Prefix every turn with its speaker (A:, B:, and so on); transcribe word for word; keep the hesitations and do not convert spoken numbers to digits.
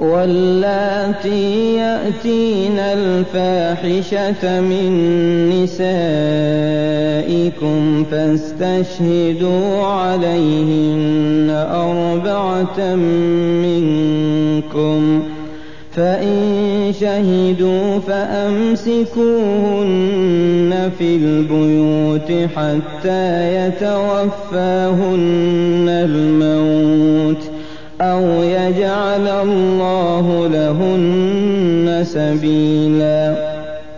A: واللاتي يأتين الفاحشة من نسائكم فاستشهدوا عليهن أربعة منكم، فإن شهدوا فأمسكوهن في البيوت حتى يتوفاهن الموت أو يجعل الله لهن سبيلا.